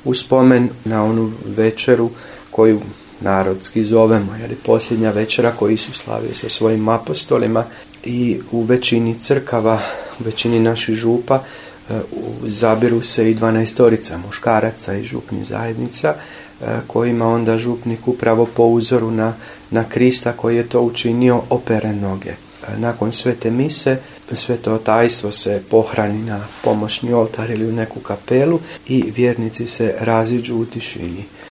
u spomen na onu večeru koju narodski zovemo, jer je posljednja večera koju Isus slavio sa svojim apostolima. I u većini crkava, u većini naših župa zabiru se i 12 muškaraca i župnih zajednica, kojima onda župnik upravo po uzoru na Krista koji je to učinio opere noge. Nakon svete mise, sveto tajstvo se pohrani na pomoćni oltar ili u neku kapelu i vjernici se raziđu u tišini.